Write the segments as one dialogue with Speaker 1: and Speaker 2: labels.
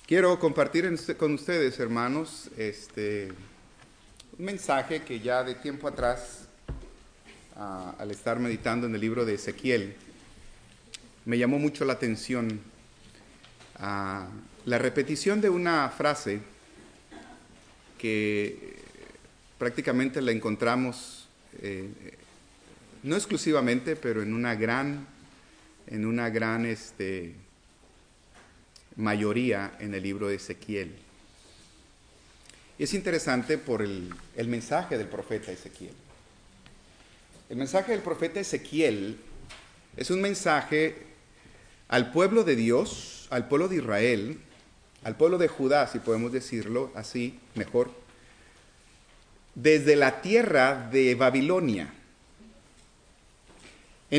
Speaker 1: Quiero compartir con ustedes, hermanos, un mensaje que ya de tiempo atrás, al estar meditando en el libro de Ezequiel, me llamó mucho la atención la repetición de una frase que prácticamente la encontramos, no exclusivamente, pero en una gran mayoría en el libro de Ezequiel. Y es interesante por el mensaje del profeta Ezequiel. El mensaje del profeta Ezequiel es un mensaje al pueblo de Dios, al pueblo de Israel, al pueblo de Judá, si podemos decirlo así mejor, desde la tierra de Babilonia. En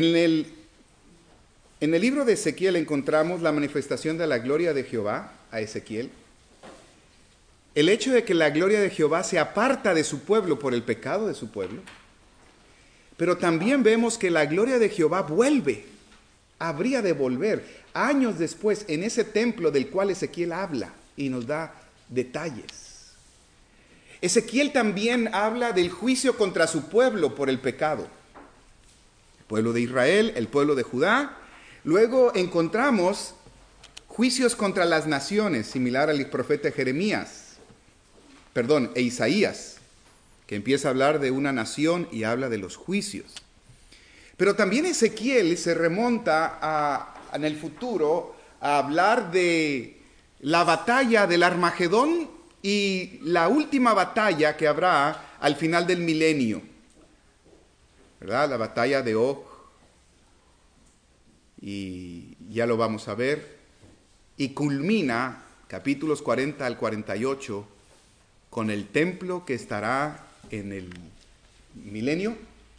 Speaker 1: el libro de Ezequiel encontramos la manifestación de la gloria de Jehová a Ezequiel. El hecho de que la gloria de Jehová se aparta de su pueblo por el pecado de su pueblo. Pero también vemos que la gloria de Jehová habría de volver años después en ese templo del cual Ezequiel habla y nos da detalles. Ezequiel también habla del juicio contra su pueblo por el pecado. El pueblo de Israel, el pueblo de Judá. Luego encontramos juicios contra las naciones, similar al profeta Isaías, que empieza a hablar de una nación y habla de los juicios. Pero también Ezequiel se remonta en el futuro a hablar de la batalla del Armagedón y la última batalla que habrá al final del milenio, ¿verdad? La batalla de Og. Y ya lo vamos a ver, y culmina capítulos 40 al 48 con el templo que estará en el milenio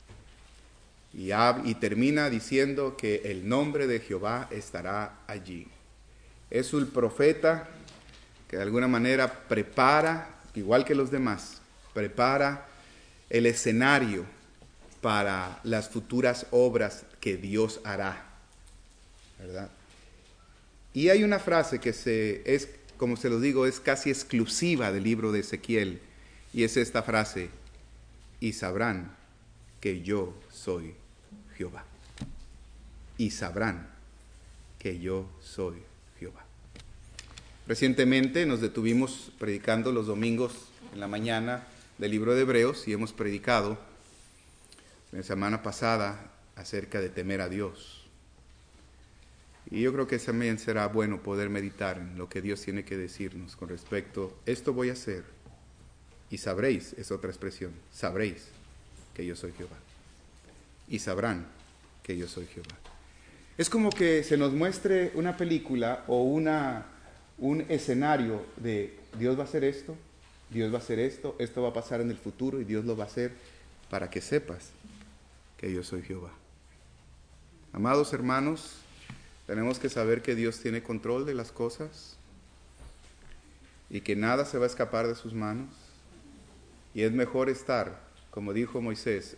Speaker 1: y termina diciendo que el nombre de Jehová estará allí. Es un profeta que de alguna manera prepara, igual que los demás, prepara el escenario para las futuras obras que Dios hará, ¿verdad? Y hay una frase que como se lo digo, es casi exclusiva del libro de Ezequiel, y es esta frase: y sabrán que yo soy Jehová. Y sabrán que yo soy Jehová. Recientemente nos detuvimos predicando los domingos en la mañana del libro de Hebreos y hemos predicado la semana pasada acerca de temer a Dios. Y yo creo que también será bueno poder meditar en lo que Dios tiene que decirnos con respecto a esto voy a hacer. Y sabréis, es otra expresión, sabréis que yo soy Jehová. Y sabrán que yo soy Jehová. Es como que se nos muestre una película o un escenario de Dios va a hacer esto, Dios va a hacer esto va a pasar en el futuro y Dios lo va a hacer para que sepas que yo soy Jehová. Amados hermanos, tenemos que saber que Dios tiene control de las cosas y que nada se va a escapar de sus manos. Y es mejor estar, como dijo Moisés,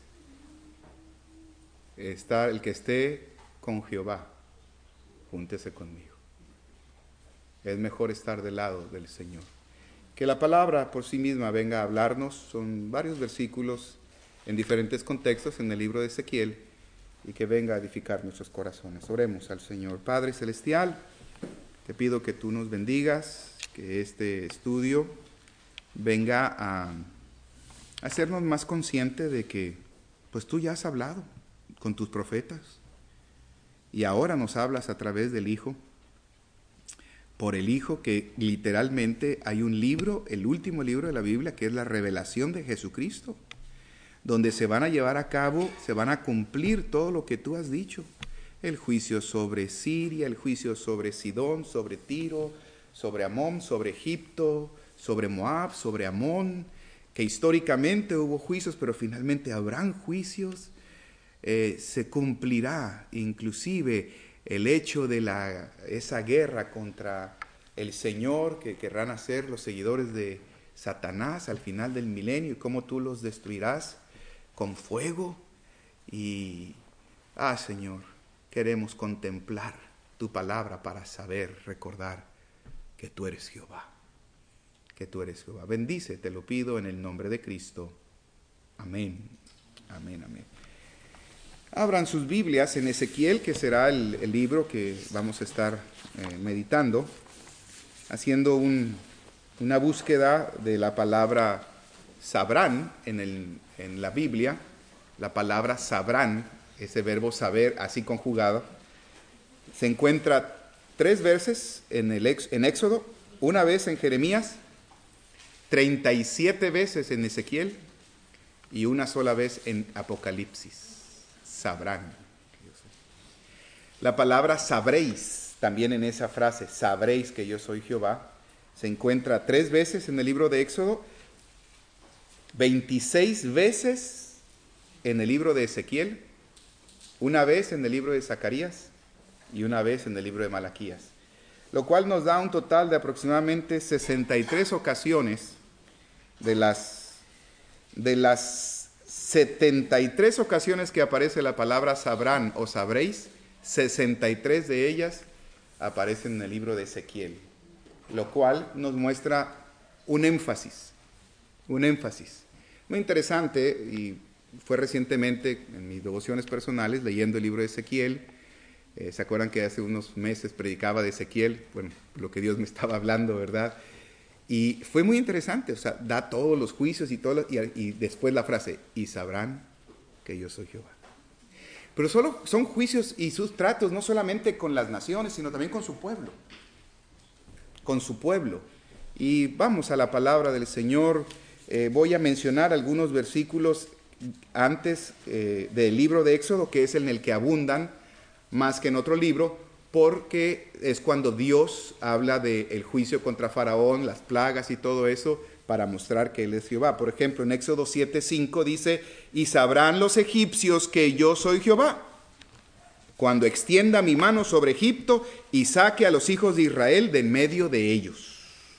Speaker 1: el que esté con Jehová, júntese conmigo. Es mejor estar del lado del Señor. Que la palabra por sí misma venga a hablarnos. Son varios versículos en diferentes contextos en el libro de Ezequiel, y que venga a edificar nuestros corazones. Oremos al Señor. Padre Celestial, te pido que tú nos bendigas, que este estudio venga a hacernos más conscientes de que pues tú ya has hablado con tus profetas y ahora nos hablas a través del Hijo, por el Hijo, que literalmente hay un libro, el último libro de la Biblia, que es la revelación de Jesucristo, donde se van a llevar a cabo, se van a cumplir todo lo que tú has dicho. El juicio sobre Siria, el juicio sobre Sidón, sobre Tiro, sobre Amón, sobre Egipto, sobre Moab, sobre Amón, que históricamente hubo juicios, pero finalmente habrán juicios. Se cumplirá inclusive el hecho de esa guerra contra el Señor que querrán hacer los seguidores de Satanás al final del milenio, y cómo tú los destruirás con fuego. Y, Señor, queremos contemplar tu palabra para saber, recordar que tú eres Jehová, que tú eres Jehová. Bendice, te lo pido en el nombre de Cristo. Amén, amén, amén. Abran sus Biblias en Ezequiel, que será el libro que vamos a estar meditando, haciendo una búsqueda de la palabra sabrán en la Biblia. La palabra sabrán, ese verbo saber así conjugado, se encuentra 3 veces en Éxodo, una vez en Jeremías, 37 veces en Ezequiel y una sola vez en Apocalipsis. Sabrán. La palabra sabréis, también en esa frase, sabréis que yo soy Jehová, se encuentra 3 veces en el libro de Éxodo, 26 veces en el libro de Ezequiel, una vez en el libro de Zacarías y una vez en el libro de Malaquías, lo cual nos da un total de aproximadamente 63 ocasiones de las 73 ocasiones que aparece la palabra sabrán o sabréis, 63 de ellas aparecen en el libro de Ezequiel, lo cual nos muestra un énfasis muy interesante. Y fue recientemente en mis devociones personales leyendo el libro de Ezequiel. ¿Se acuerdan que hace unos meses predicaba de Ezequiel? Bueno, lo que Dios me estaba hablando, ¿verdad? Y fue muy interesante, o sea, da todos los juicios y después la frase, y sabrán que yo soy Jehová. Pero solo son juicios y sus tratos, no solamente con las naciones, sino también con su pueblo. Con su pueblo. Y vamos a la palabra del Señor. Voy a mencionar algunos versículos antes del libro de Éxodo, que es en el que abundan más que en otro libro, porque es cuando Dios habla del juicio contra Faraón, las plagas y todo eso, para mostrar que Él es Jehová. Por ejemplo, en Éxodo 7:5 dice, y sabrán los egipcios que yo soy Jehová, cuando extienda mi mano sobre Egipto y saque a los hijos de Israel de en medio de ellos.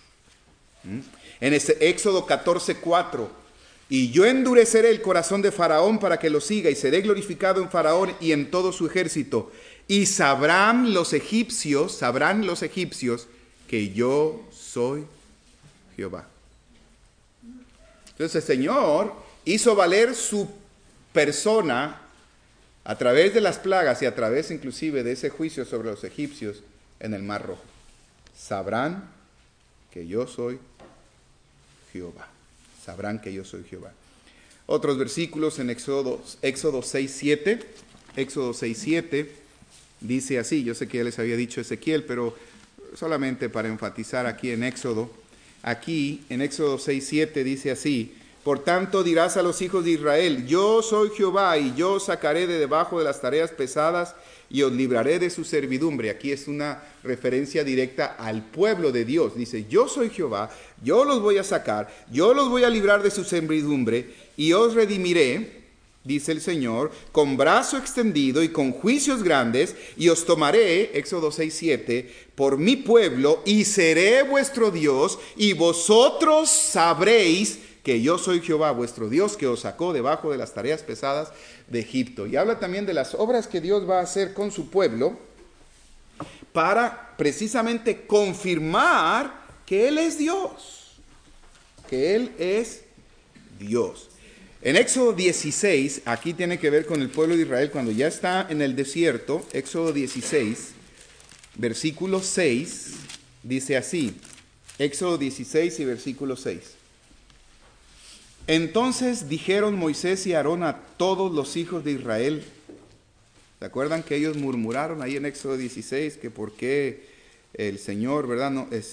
Speaker 1: En Éxodo 14:4, y yo endureceré el corazón de Faraón para que lo siga, y seré glorificado en Faraón y en todo su ejército. Y sabrán los egipcios que yo soy Jehová. Entonces el Señor hizo valer su persona a través de las plagas y a través inclusive de ese juicio sobre los egipcios en el Mar Rojo. Sabrán que yo soy Jehová. Sabrán que yo soy Jehová. Otros versículos en Éxodo 6:7. Éxodo 6:7 dice así, yo sé que ya les había dicho Ezequiel, pero solamente para enfatizar aquí en Éxodo. Aquí en Éxodo 6:7 dice así, por tanto dirás a los hijos de Israel, yo soy Jehová y yo os sacaré de debajo de las tareas pesadas y os libraré de su servidumbre. Aquí es una referencia directa al pueblo de Dios. Dice, yo soy Jehová, yo los voy a sacar, yo los voy a librar de su servidumbre y os redimiré, dice el Señor, con brazo extendido y con juicios grandes, y os tomaré, Éxodo 6:7, por mi pueblo, y seré vuestro Dios, y vosotros sabréis que yo soy Jehová, vuestro Dios, que os sacó debajo de las tareas pesadas de Egipto. Y habla también de las obras que Dios va a hacer con su pueblo para precisamente confirmar que Él es Dios, que Él es Dios. En Éxodo 16, aquí tiene que ver con el pueblo de Israel cuando ya está en el desierto. Éxodo 16, versículo 6, dice así, Éxodo 16 y versículo 6. Entonces dijeron Moisés y Aarón a todos los hijos de Israel. ¿Se acuerdan que ellos murmuraron ahí en Éxodo 16 que por qué el Señor, verdad,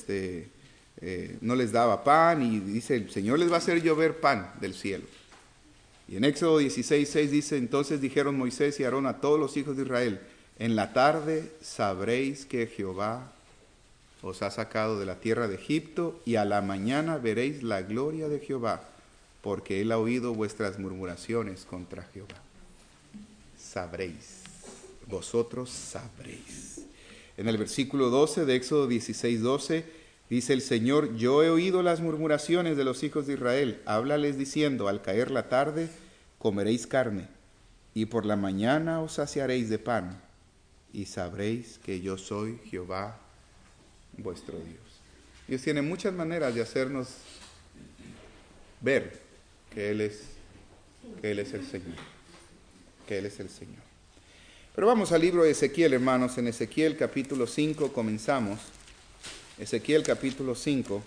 Speaker 1: no les daba pan? Y dice, el Señor les va a hacer llover pan del cielo. Y en Éxodo 16:6 dice, entonces dijeron Moisés y Aarón a todos los hijos de Israel, en la tarde sabréis que Jehová os ha sacado de la tierra de Egipto, y a la mañana veréis la gloria de Jehová, porque Él ha oído vuestras murmuraciones contra Jehová. Sabréis, vosotros sabréis. En el versículo 12 de Éxodo 16:12 dice el Señor, yo he oído las murmuraciones de los hijos de Israel, háblales diciendo, al caer la tarde comeréis carne, y por la mañana os saciaréis de pan, y sabréis que yo soy Jehová vuestro Dios. Dios tiene muchas maneras de hacernos ver que Él es el Señor. Que Él es el Señor. Pero vamos al libro de Ezequiel, hermanos. En Ezequiel capítulo 5 comenzamos. Ezequiel capítulo 5.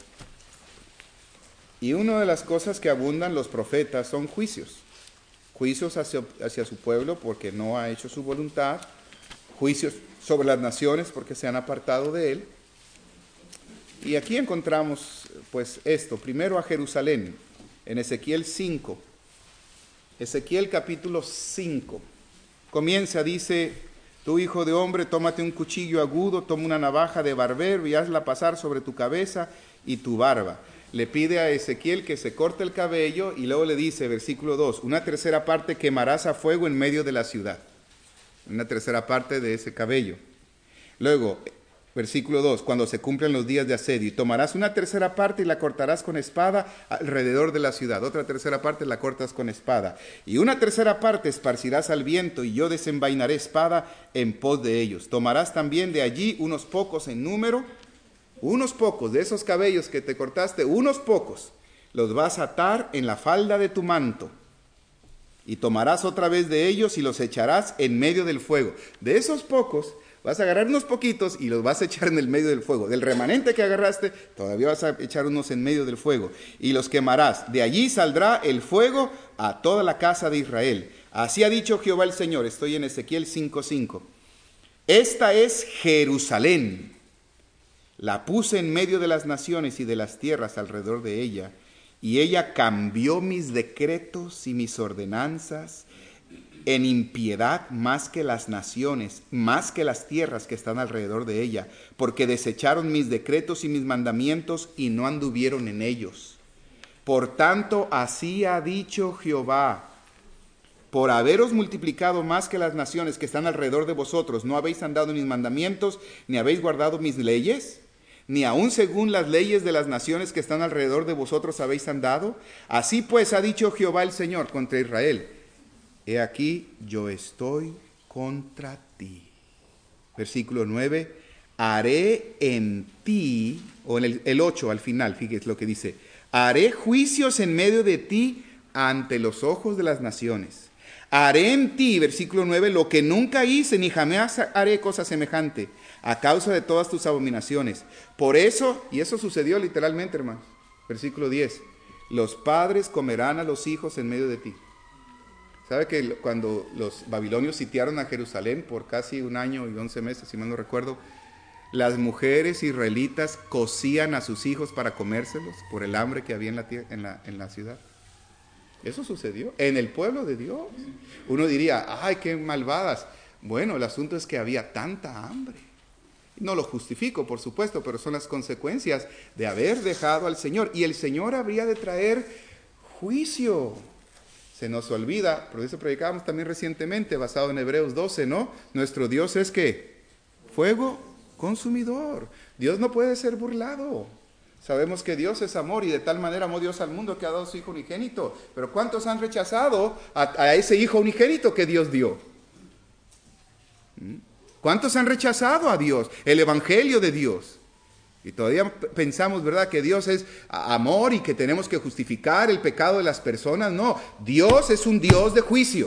Speaker 1: Y una de las cosas que abundan los profetas son juicios. Juicios hacia su pueblo porque no ha hecho su voluntad. Juicios sobre las naciones porque se han apartado de Él. Y aquí encontramos pues esto. Primero a Jerusalén, en Ezequiel 5. Ezequiel capítulo 5. Comienza, dice: tú, hijo de hombre, tómate un cuchillo agudo, toma una navaja de barbero y hazla pasar sobre tu cabeza y tu barba. Le pide a Ezequiel que se corte el cabello y luego le dice, versículo 2, una tercera parte quemarás a fuego en medio de la ciudad. Una tercera parte de ese cabello. Luego, versículo 2, cuando se cumplan los días de asedio, y tomarás una tercera parte y la cortarás con espada alrededor de la ciudad. Otra tercera parte la cortas con espada. Y una tercera parte esparcirás al viento, y yo desenvainaré espada en pos de ellos. Tomarás también de allí unos pocos en número, unos pocos de esos cabellos que te cortaste, unos pocos, los vas a atar en la falda de tu manto. Y tomarás otra vez de ellos y los echarás en medio del fuego. De esos pocos, vas a agarrar unos poquitos y los vas a echar en el medio del fuego. Del remanente que agarraste, todavía vas a echar unos en medio del fuego. Y los quemarás. De allí saldrá el fuego a toda la casa de Israel. Así ha dicho Jehová el Señor. Estoy en Ezequiel 5:5. Esta es Jerusalén. La puse en medio de las naciones y de las tierras alrededor de ella. Y ella cambió mis decretos y mis ordenanzas en impiedad más que las naciones, más que las tierras que están alrededor de ella, porque desecharon mis decretos y mis mandamientos y no anduvieron en ellos. Por tanto, así ha dicho Jehová: por haberos multiplicado más que las naciones que están alrededor de vosotros, no habéis andado en mis mandamientos, ni habéis guardado mis leyes, ni aun según las leyes de las naciones que están alrededor de vosotros habéis andado. Así pues ha dicho Jehová el Señor contra Israel: he aquí, yo estoy contra ti. Versículo 9, haré en ti, o en el 8 al final, fíjese lo que dice: haré juicios en medio de ti ante los ojos de las naciones. Haré en ti, versículo 9, lo que nunca hice, ni jamás haré cosa semejante, a causa de todas tus abominaciones. Por eso, y eso sucedió literalmente, hermanos, versículo 10, los padres comerán a los hijos en medio de ti. ¿Sabe que cuando los babilonios sitiaron a Jerusalén por casi 1 año y 11 meses, si mal no recuerdo, las mujeres israelitas cocían a sus hijos para comérselos por el hambre que había en la ciudad? Eso sucedió en el pueblo de Dios. Uno diría, ¡ay, qué malvadas! Bueno, el asunto es que había tanta hambre. No lo justifico, por supuesto, pero son las consecuencias de haber dejado al Señor. Y el Señor habría de traer juicio. Se nos olvida, por eso predicábamos también recientemente, basado en Hebreos 12, ¿no? Nuestro Dios es ¿qué? Fuego consumidor. Dios no puede ser burlado. Sabemos que Dios es amor y de tal manera amó Dios al mundo que ha dado su Hijo unigénito. Pero ¿cuántos han rechazado a ese Hijo unigénito que Dios dio? ¿Cuántos han rechazado a Dios, el Evangelio de Dios? Y todavía pensamos, ¿verdad?, que Dios es amor y que tenemos que justificar el pecado de las personas. No, Dios es un Dios de juicio.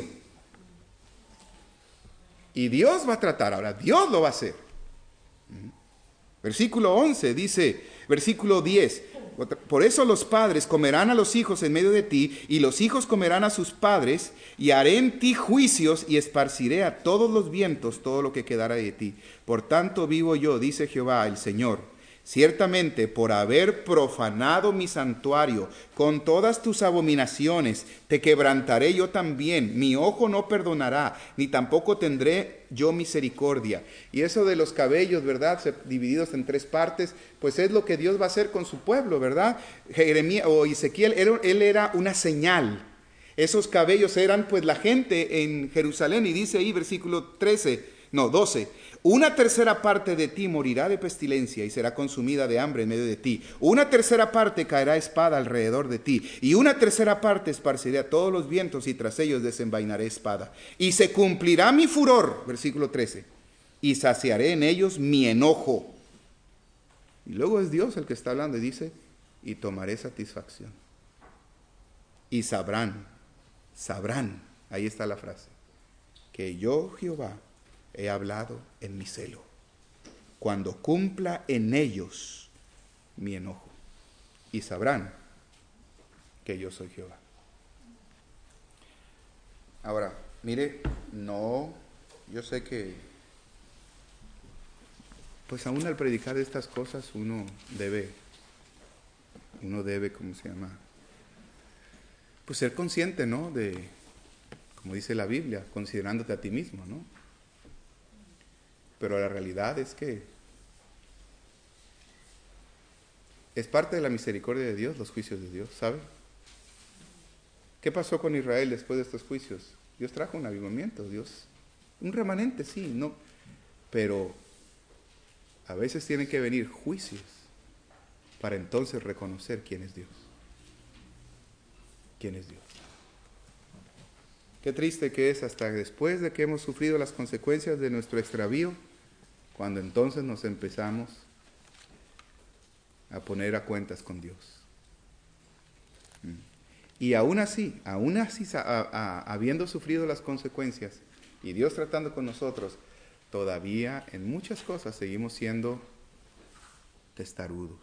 Speaker 1: Y Dios va a tratar, ahora Dios lo va a hacer. Versículo 11 dice, versículo 10, por eso los padres comerán a los hijos en medio de ti, y los hijos comerán a sus padres, y haré en ti juicios, y esparciré a todos los vientos todo lo que quedara de ti. Por tanto vivo yo, dice Jehová el Señor, ciertamente por haber profanado mi santuario con todas tus abominaciones, te quebrantaré yo también. Mi ojo no perdonará, ni tampoco tendré yo misericordia. Y eso de los cabellos, ¿verdad?, divididos en 3 partes, pues es lo que Dios va a hacer con su pueblo, ¿verdad? Jeremías o Ezequiel, él era una señal. Esos cabellos eran pues la gente en Jerusalén, y dice ahí versículo 12, una tercera parte de ti morirá de pestilencia y será consumida de hambre en medio de ti. Una tercera parte caerá espada alrededor de ti, y una tercera parte esparciré a todos los vientos, y tras ellos desenvainaré espada. Y se cumplirá mi furor, versículo 13, y saciaré en ellos mi enojo. Y luego es Dios el que está hablando y dice, y tomaré satisfacción. Y sabrán, ahí está la frase, que yo, Jehová, he hablado en mi celo, cuando cumpla en ellos mi enojo. Y sabrán que yo soy Jehová. Ahora, mire, yo sé que, pues aún al predicar estas cosas uno debe, ¿cómo se llama? Pues ser consciente, ¿no? De, como dice la Biblia, considerándote a ti mismo, ¿no? Pero la realidad es que es parte de la misericordia de Dios, los juicios de Dios, ¿sabe? ¿Qué pasó con Israel después de estos juicios? Dios trajo un avivamiento, un remanente, sí, no, pero a veces tienen que venir juicios para entonces reconocer quién es Dios. ¿Quién es Dios? Qué triste que es hasta después de que hemos sufrido las consecuencias de nuestro extravío, cuando entonces nos empezamos a poner a cuentas con Dios. Y aún así, habiendo sufrido las consecuencias y Dios tratando con nosotros, todavía en muchas cosas seguimos siendo testarudos,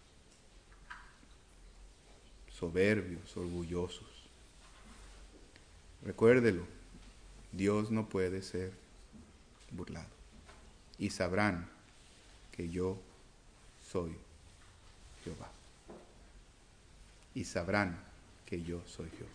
Speaker 1: soberbios, orgullosos. Recuérdelo, Dios no puede ser burlado. Y sabrán que yo soy Jehová. Y sabrán que yo soy Jehová.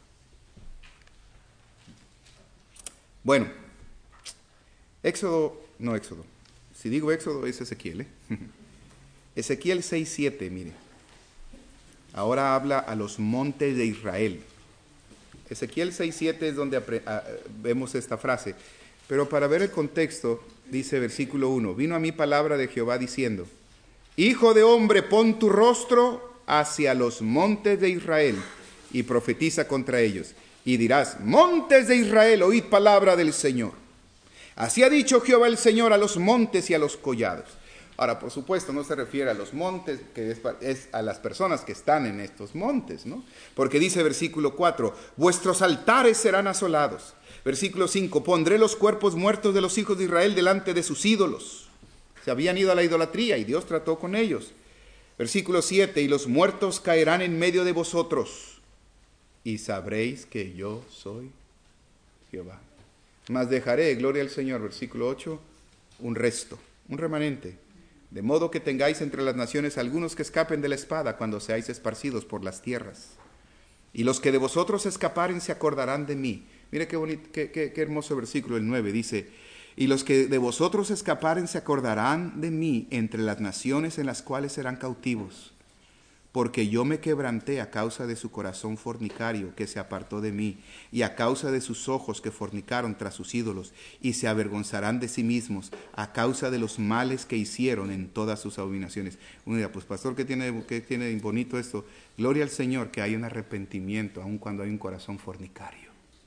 Speaker 1: Bueno, Éxodo. Si digo Éxodo es Ezequiel, Ezequiel 6:7, mire. Ahora habla a los montes de Israel. Ezequiel 6:7 es donde vemos esta frase. Pero para ver el contexto, dice versículo 1, vino a mí palabra de Jehová diciendo, Hijo de hombre, pon tu rostro hacia los montes de Israel y profetiza contra ellos. Y dirás, montes de Israel, oíd palabra del Señor. Así ha dicho Jehová el Señor a los montes y a los collados. Ahora, por supuesto, no se refiere a los montes, que es a las personas que están en estos montes, ¿no? Porque dice versículo 4, vuestros altares serán asolados. Versículo 5, pondré los cuerpos muertos de los hijos de Israel delante de sus ídolos. Se habían ido a la idolatría y Dios trató con ellos. Versículo 7, y los muertos caerán en medio de vosotros, y sabréis que yo soy Jehová. Mas dejaré, gloria al Señor, versículo 8, un resto, un remanente, de modo que tengáis entre las naciones algunos que escapen de la espada cuando seáis esparcidos por las tierras. Y los que de vosotros escaparen se acordarán de mí. Mire qué bonito, qué hermoso versículo el 9, dice, y los que de vosotros escaparen se acordarán de mí entre las naciones en las cuales serán cautivos, porque yo me quebranté a causa de su corazón fornicario que se apartó de mí, y a causa de sus ojos que fornicaron tras sus ídolos, y se avergonzarán de sí mismos a causa de los males que hicieron en todas sus abominaciones. Uno dirá, pues pastor, ¿qué tiene bonito esto? Gloria al Señor que hay un arrepentimiento, aun cuando hay un corazón fornicario.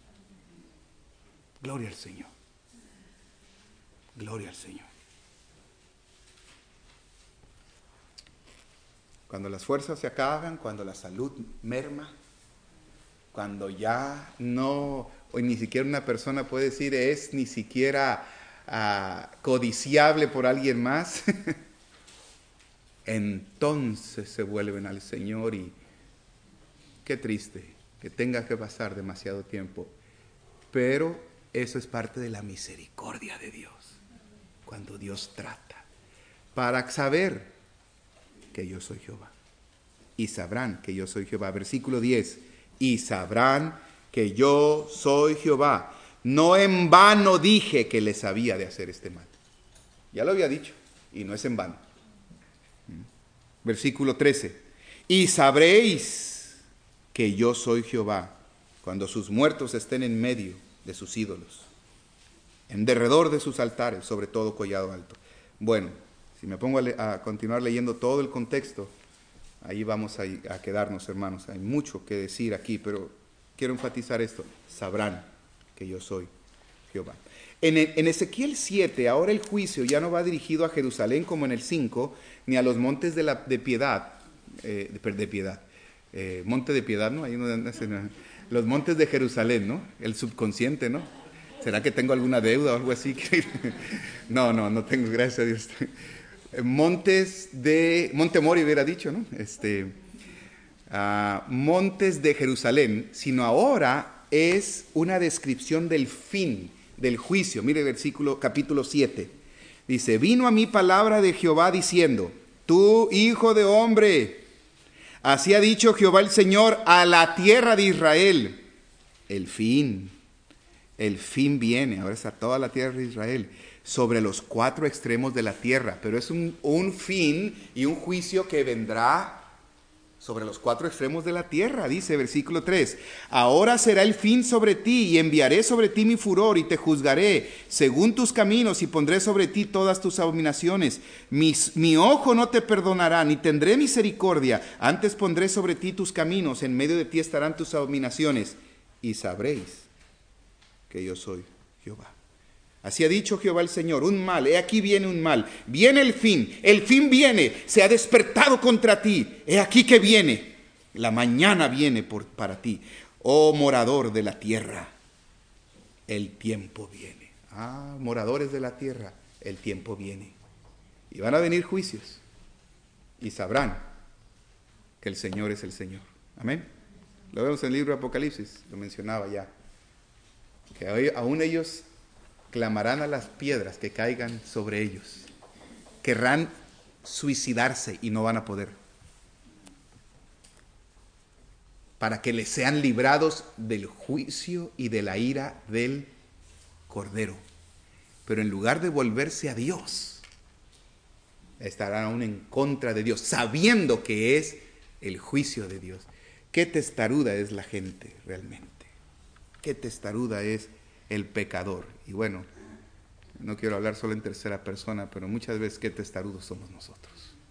Speaker 1: Gloria al Señor. Gloria al Señor. Cuando las fuerzas se acaban, cuando la salud merma, cuando ya no, o ni siquiera una persona puede decir es ni siquiera codiciable por alguien más, entonces se vuelven al Señor y qué triste que tenga que pasar demasiado tiempo. Pero eso es parte de la misericordia de Dios, cuando Dios trata, para saber que yo soy Jehová. Y sabrán que yo soy Jehová. Versículo 10. Y sabrán que yo soy Jehová. No en vano dije que les había de hacer este mal. Ya lo había dicho. Y no es en vano. Versículo 13. Y sabréis que yo soy Jehová cuando sus muertos estén en medio de sus ídolos, en derredor de sus altares, sobre todo collado alto. Bueno, si me pongo a continuar leyendo todo el contexto, ahí vamos a quedarnos, hermanos. Hay mucho que decir aquí, pero quiero enfatizar esto. Sabrán que yo soy Jehová. En Ezequiel 7, ahora el juicio ya no va dirigido a Jerusalén como en el 5, ni a los montes de piedad, monte de piedad, ¿no? Ahí los montes de Jerusalén, ¿no? El subconsciente, ¿no? ¿Será que tengo alguna deuda o algo así? No tengo, gracias a Dios. Monte Mori hubiera dicho, ¿no? Montes de Jerusalén, sino ahora es una descripción del fin del juicio. Mire capítulo 7. Dice, vino a mí palabra de Jehová diciendo, tú, hijo de hombre, así ha dicho Jehová el Señor a la tierra de Israel. El fin viene, ahora está toda la tierra de Israel, sobre los 4 extremos de la tierra, pero es un fin y un juicio que vendrá sobre los 4 extremos de la tierra, dice versículo 3. Ahora será el fin sobre ti, y enviaré sobre ti mi furor, y te juzgaré según tus caminos, y pondré sobre ti todas tus abominaciones. Mi ojo no te perdonará, ni tendré misericordia, antes pondré sobre ti tus caminos, en medio de ti estarán tus abominaciones, y sabréis que yo soy Jehová. Así ha dicho Jehová el Señor, un mal, he aquí viene un mal, viene el fin viene, se ha despertado contra ti, he aquí que viene, la mañana viene para ti, oh morador de la tierra, el tiempo viene. Moradores de la tierra, el tiempo viene. Y van a venir juicios, y sabrán que el Señor es el Señor. Amén. Lo vemos en el libro de Apocalipsis, lo mencionaba ya, que aún ellos clamarán a las piedras que caigan sobre ellos. Querrán suicidarse y no van a poder. Para que les sean librados del juicio y de la ira del Cordero. Pero en lugar de volverse a Dios, estarán aún en contra de Dios, sabiendo que es el juicio de Dios. Qué testaruda es la gente realmente. Qué testaruda es el pecador. Y bueno, no quiero hablar solo en tercera persona, pero muchas veces qué testarudos somos nosotros.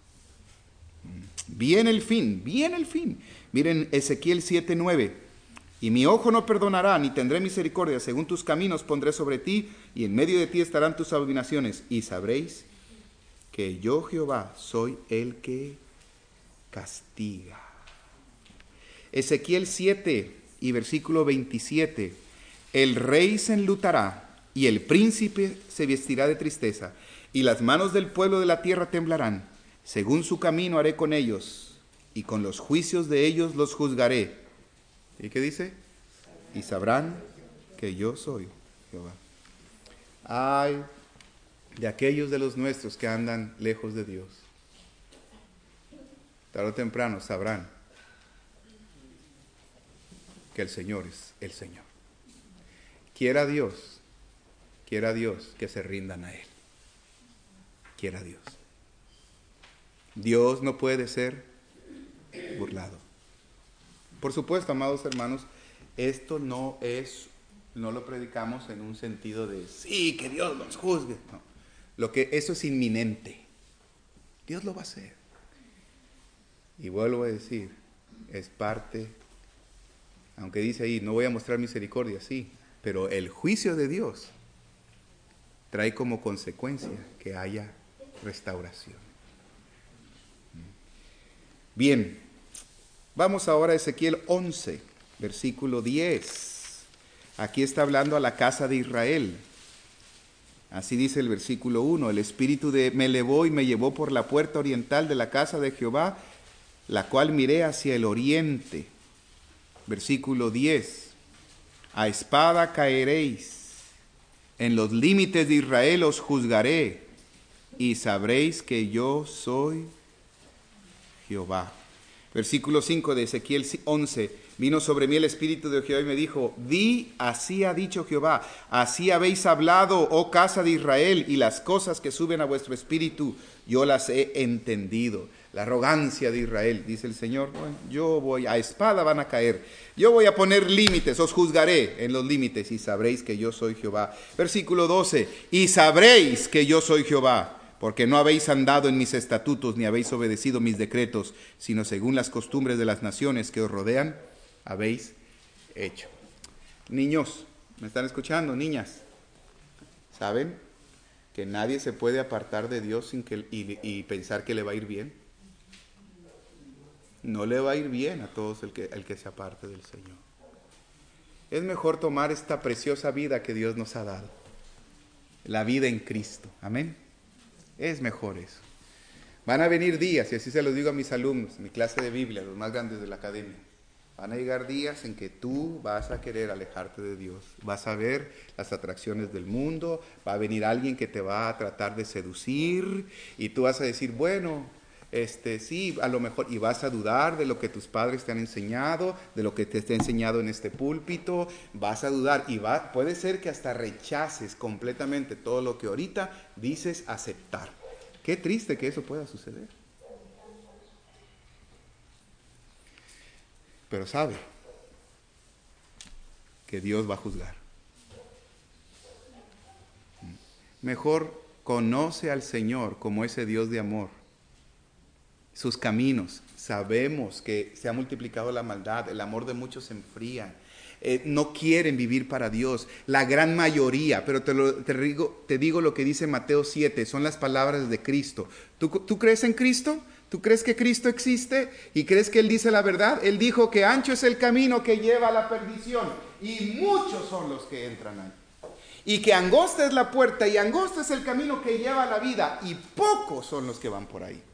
Speaker 1: Viene el fin, viene el fin. Miren Ezequiel 7:9. Y mi ojo no perdonará, ni tendré misericordia, según tus caminos pondré sobre ti, y en medio de ti estarán tus abominaciones, y sabréis que yo Jehová soy el que castiga. Ezequiel 7 y versículo 27. El rey se enlutará, y el príncipe se vestirá de tristeza, y las manos del pueblo de la tierra temblarán. Según su camino haré con ellos, y con los juicios de ellos los juzgaré. ¿Y qué dice? Y sabrán que yo soy Jehová. Ay de aquellos de los nuestros que andan lejos de Dios. Tarde o temprano sabrán que el Señor es el Señor. Quiera Dios que se rindan a Él. Quiera Dios. Dios no puede ser burlado. Por supuesto, amados hermanos, esto no lo predicamos en un sentido de sí, que Dios nos juzgue. No. Eso es inminente. Dios lo va a hacer. Y vuelvo a decir, es parte, aunque dice ahí, no voy a mostrar misericordia, sí, pero el juicio de Dios trae como consecuencia que haya restauración. Bien, vamos ahora a Ezequiel 11, versículo 10. Aquí está hablando a la casa de Israel. Así dice el versículo 1, el espíritu me elevó y me llevó por la puerta oriental de la casa de Jehová, la cual miré hacia el oriente. Versículo 10, a espada caeréis, en los límites de Israel os juzgaré, y sabréis que yo soy Jehová. Versículo 5 de Ezequiel 11, vino sobre mí el Espíritu de Jehová y me dijo, di, así ha dicho Jehová, así habéis hablado, oh casa de Israel, y las cosas que suben a vuestro espíritu, yo las he entendido. La arrogancia de Israel, dice el Señor, bueno, a espada van a caer, yo voy a poner límites, os juzgaré en los límites, y sabréis que yo soy Jehová. Versículo 12, y sabréis que yo soy Jehová, porque no habéis andado en mis estatutos, ni habéis obedecido mis decretos, sino según las costumbres de las naciones que os rodean, habéis hecho. Niños, ¿me están escuchando? Niñas, ¿Saben que nadie se puede apartar de Dios y pensar que le va a ir bien? No le va a ir bien a todos el que se aparte del Señor. Es mejor tomar esta preciosa vida que Dios nos ha dado. La vida en Cristo. Amén. Es mejor eso. Van a venir días, y así se los digo a mis alumnos, mi clase de Biblia, los más grandes de la academia. Van a llegar días en que tú vas a querer alejarte de Dios. Vas a ver las atracciones del mundo, va a venir alguien que te va a tratar de seducir, y tú vas a decir, bueno, sí, a lo mejor, y vas a dudar de lo que tus padres te han enseñado, de lo que te está enseñado en este púlpito, vas a dudar, y puede ser que hasta rechaces completamente todo lo que ahorita dices aceptar. Qué triste que eso pueda suceder. Pero sabe que Dios va a juzgar. Mejor conoce al Señor como ese Dios de amor. Sus caminos. Sabemos que se ha multiplicado la maldad, el amor de muchos se enfría. No quieren vivir para Dios, la gran mayoría, pero te digo lo que dice Mateo 7, son las palabras de Cristo. ¿Tú crees en Cristo? ¿Tú crees que Cristo existe? ¿Y crees que Él dice la verdad? Él dijo que ancho es el camino que lleva a la perdición y muchos son los que entran ahí. Y que angosta es la puerta y angosto es el camino que lleva a la vida y pocos son los que van por ahí.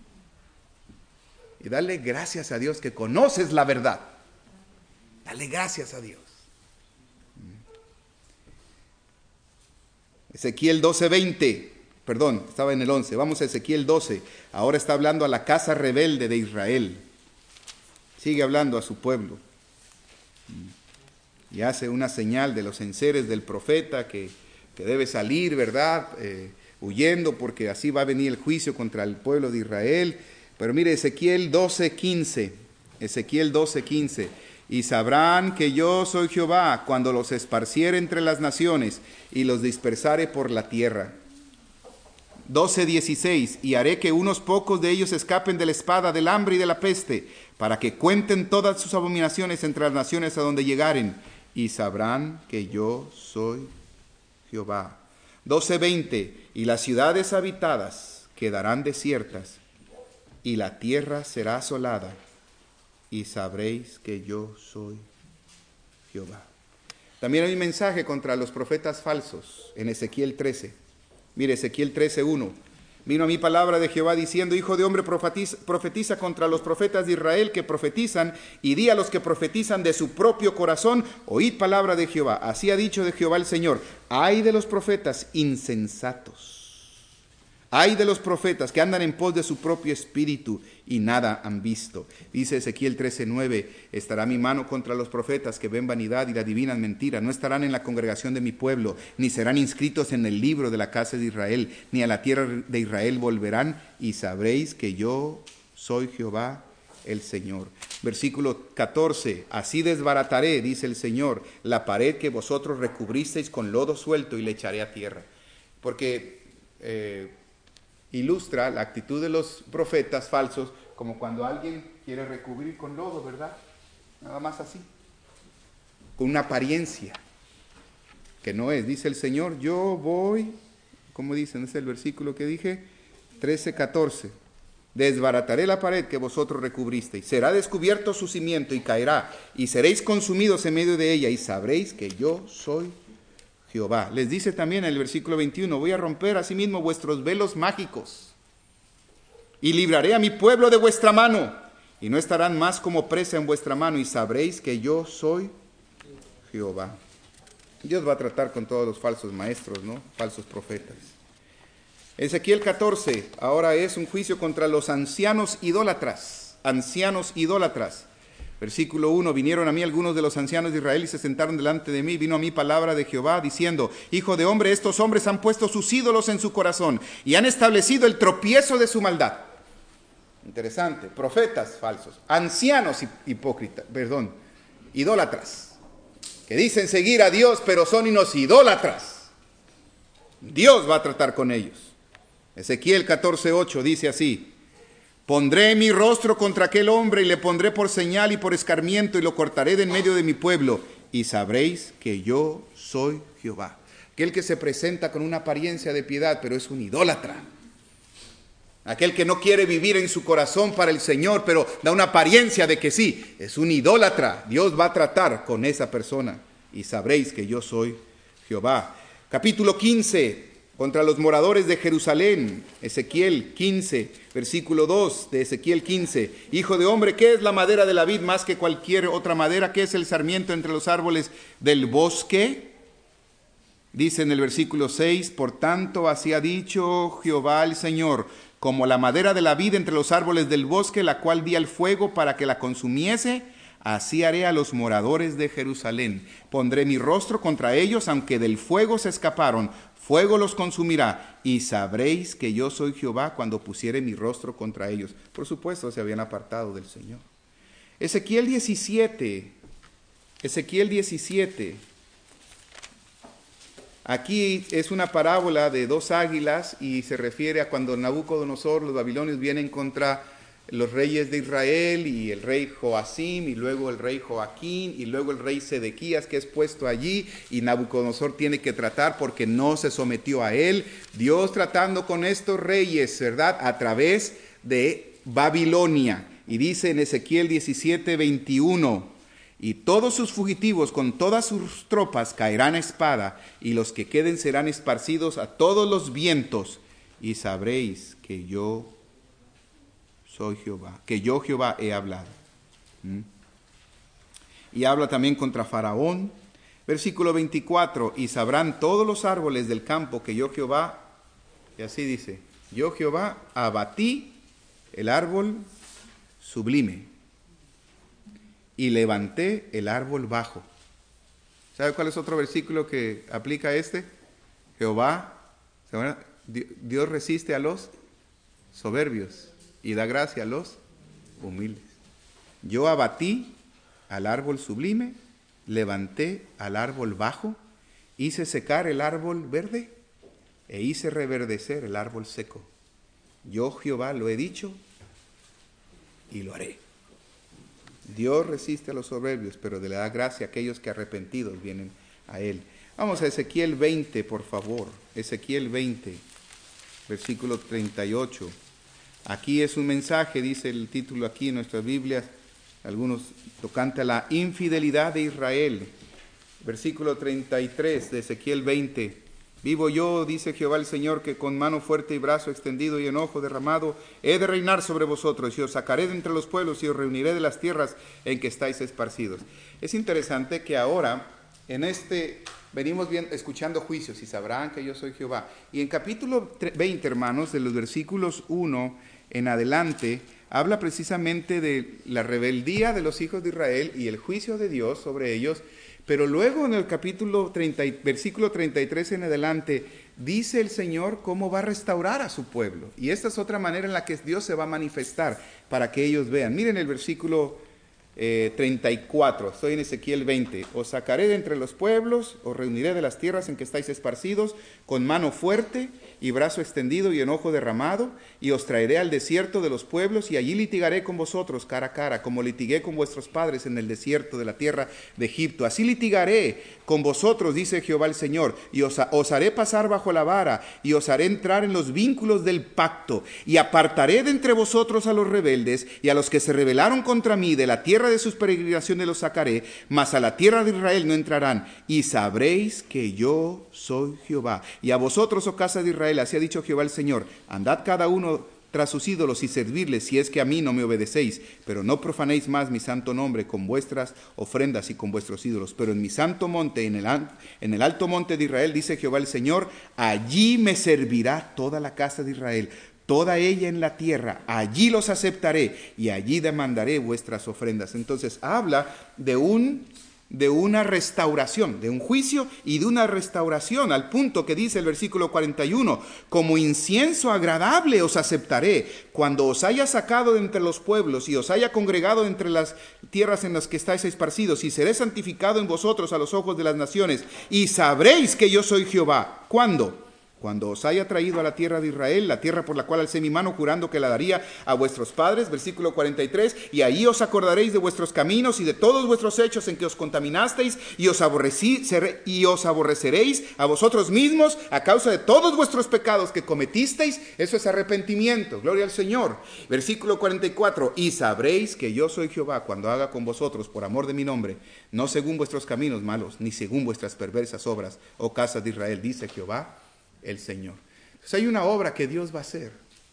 Speaker 1: Y dale gracias a Dios que conoces la verdad. Dale gracias a Dios. Ezequiel 12:20. Perdón, estaba en el 11. Vamos a Ezequiel 12. Ahora está hablando a la casa rebelde de Israel. Sigue hablando a su pueblo. Y hace una señal de los enseres del profeta que debe salir, ¿verdad? Huyendo, porque así va a venir el juicio contra el pueblo de Israel. Pero mire, Ezequiel 12:15. Ezequiel 12:15. Y sabrán que yo soy Jehová cuando los esparciere entre las naciones y los dispersare por la tierra. 12:16. Y haré que unos pocos de ellos escapen de la espada, del hambre y de la peste, para que cuenten todas sus abominaciones entre las naciones a donde llegaren, y sabrán que yo soy Jehová. 12:20. Y las ciudades habitadas quedarán desiertas, y la tierra será asolada, y sabréis que yo soy Jehová. También hay un mensaje contra los profetas falsos en Ezequiel 13. Mire, Ezequiel 13:1. Vino a mí palabra de Jehová diciendo: Hijo de hombre, profetiza contra los profetas de Israel que profetizan, y di a los que profetizan de su propio corazón: oíd palabra de Jehová. Así ha dicho de Jehová el Señor: ay de los profetas insensatos. Ay de los profetas que andan en pos de su propio espíritu y nada han visto. Dice Ezequiel 13:9, estará mi mano contra los profetas que ven vanidad y la adivinan mentira. No estarán en la congregación de mi pueblo, ni serán inscritos en el libro de la casa de Israel, ni a la tierra de Israel volverán, y sabréis que yo soy Jehová el Señor. Versículo 14, así desbarataré, dice el Señor, la pared que vosotros recubristeis con lodo suelto y le echaré a tierra. Porque ilustra la actitud de los profetas falsos como cuando alguien quiere recubrir con lodo, ¿verdad? Nada más así, con una apariencia que no es. Dice el Señor: yo voy, ¿cómo dicen? Es el versículo que dije, 13:14. Desbarataré la pared que vosotros recubristeis, será descubierto su cimiento y caerá, y seréis consumidos en medio de ella, y sabréis que yo soy Jehová. Les dice también en el versículo 21, voy a romper asimismo vuestros velos mágicos y libraré a mi pueblo de vuestra mano, y no estarán más como presa en vuestra mano, y sabréis que yo soy Jehová. Dios va a tratar con todos los falsos maestros, ¿no? Falsos profetas. Ezequiel 14, ahora es un juicio contra los ancianos idólatras. Ancianos idólatras. Versículo 1, vinieron a mí algunos de los ancianos de Israel y se sentaron delante de mí. Vino a mí palabra de Jehová diciendo: hijo de hombre, estos hombres han puesto sus ídolos en su corazón y han establecido el tropiezo de su maldad. Interesante, profetas falsos, ancianos hipócritas, idólatras, que dicen seguir a Dios, pero son unos idólatras. Dios va a tratar con ellos. Ezequiel 14:8 dice así: pondré mi rostro contra aquel hombre y le pondré por señal y por escarmiento y lo cortaré de en medio de mi pueblo, y sabréis que yo soy Jehová. aquel que se presenta con una apariencia de piedad, pero es un idólatra. Aquel que no quiere vivir en su corazón para el Señor, pero da una apariencia de que sí, es un idólatra. Dios va a tratar con esa persona y sabréis que yo soy Jehová. Capítulo 15, contra los moradores de Jerusalén. Ezequiel 15, versículo 2 de Ezequiel 15. Hijo de hombre, ¿qué es la madera de la vid más que cualquier otra madera? ¿Qué es el sarmiento entre los árboles del bosque? Dice en el versículo 6, por tanto así ha dicho Jehová el Señor, como la madera de la vid entre los árboles del bosque, la cual di al fuego para que la consumiese, así haré a los moradores de Jerusalén. Pondré mi rostro contra ellos, aunque del fuego se escaparon, fuego los consumirá, y sabréis que yo soy Jehová cuando pusiere mi rostro contra ellos. Por supuesto, se habían apartado del Señor. Ezequiel 17. Aquí es una parábola de dos águilas y se refiere a cuando Nabucodonosor, los babilonios, vienen contra los reyes de Israel y el rey Joacim y luego el rey Joaquín y luego el rey Sedequías, que es puesto allí, y Nabucodonosor tiene que tratar porque no se sometió a él. Dios tratando con estos reyes, ¿verdad?, a través de Babilonia. Y dice en Ezequiel 17:21, y todos sus fugitivos con todas sus tropas caerán a espada, y los que queden serán esparcidos a todos los vientos, y sabréis que yo soy Jehová, que yo Jehová he hablado. Y habla también contra Faraón, versículo 24, y sabrán todos los árboles del campo que yo Jehová, y así dice, yo Jehová abatí el árbol sublime y levanté el árbol bajo. ¿Sabe cuál es otro versículo que aplica a este? Jehová, Dios resiste a los soberbios y da gracia a los humildes. Yo abatí al árbol sublime, levanté al árbol bajo, hice secar el árbol verde e hice reverdecer el árbol seco. Yo Jehová lo he dicho y lo haré. Dios resiste a los soberbios, pero le da gracia a aquellos que arrepentidos vienen a él. Vamos a Ezequiel 20, por favor. Ezequiel 20, versículo 38. Aquí es un mensaje, dice el título aquí en nuestras Biblias, algunos tocante a la infidelidad de Israel. Versículo 33 de Ezequiel 20. Vivo yo, dice Jehová el Señor, que con mano fuerte y brazo extendido y enojo derramado he de reinar sobre vosotros, y os sacaré de entre los pueblos y os reuniré de las tierras en que estáis esparcidos. Es interesante que ahora venimos escuchando juicios y sabrán que yo soy Jehová. Y en capítulo 20, hermanos, de los versículos 1 en adelante, habla precisamente de la rebeldía de los hijos de Israel y el juicio de Dios sobre ellos. Pero luego en el capítulo 30, versículo 33 en adelante, dice el Señor cómo va a restaurar a su pueblo. Y esta es otra manera en la que Dios se va a manifestar para que ellos vean. Miren el versículo 34, estoy en Ezequiel 20. Os sacaré de entre los pueblos, os reuniré de las tierras en que estáis esparcidos, con mano fuerte y brazo extendido y enojo derramado, y os traeré al desierto de los pueblos, y allí litigaré con vosotros cara a cara, como litigué con vuestros padres en el desierto de la tierra de Egipto. Así litigaré con vosotros, dice Jehová el Señor, y os haré pasar bajo la vara, y os haré entrar en los vínculos del pacto, y apartaré de entre vosotros a los rebeldes, y a los que se rebelaron contra mí, de la tierra de sus peregrinaciones los sacaré, mas a la tierra de Israel no entrarán, y sabréis que yo soy Jehová. Y a vosotros, oh casa de Israel, así ha dicho Jehová el Señor, andad cada uno tras sus ídolos y servirles, si es que a mí no me obedecéis, pero no profanéis más mi santo nombre con vuestras ofrendas y con vuestros ídolos. Pero en mi santo monte, en el alto monte de Israel, dice Jehová el Señor, allí me servirá toda la casa de Israel, toda ella en la tierra, allí los aceptaré y allí demandaré vuestras ofrendas. Entonces habla de una restauración, de un juicio y de una restauración, al punto que dice el versículo 41, como incienso agradable os aceptaré, cuando os haya sacado de entre los pueblos y os haya congregado entre las tierras en las que estáis esparcidos, y seré santificado en vosotros a los ojos de las naciones, y sabréis que yo soy Jehová. ¿Cuándo? cuando os haya traído a la tierra de Israel, la tierra por la cual alcé mi mano jurando que la daría a vuestros padres, versículo 43, y ahí os acordaréis de vuestros caminos y de todos vuestros hechos en que os contaminasteis, y os aborreceréis a vosotros mismos a causa de todos vuestros pecados que cometisteis. Eso es arrepentimiento, gloria al Señor. Versículo 44, y sabréis que yo soy Jehová cuando haga con vosotros por amor de mi nombre, no según vuestros caminos malos, ni según vuestras perversas obras, oh casa de Israel, dice Jehová el Señor. Entonces hay una obra que Dios va a hacer